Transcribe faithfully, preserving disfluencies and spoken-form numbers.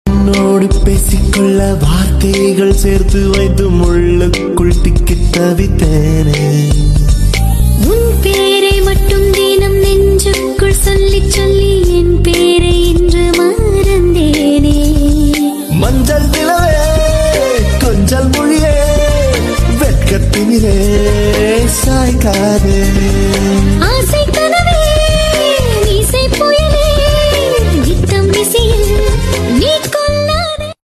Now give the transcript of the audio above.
உன்னோடு பேசிக்கொள்ள வார்த்தைகள் சேர்த்து வைத்து முள்ளுக்குள் திக்கி தவித்தேனே. உன் பேரை மட்டும் தினம் நெஞ்சுக்குள் சொல்லி சொல்லி என் பேரை இன்று மறந்தேனே. மஞ்சள் நிலவே கொஞ்சல் மொழியே வெட்கத்தினிலே சாய்க்காதே. ஆசை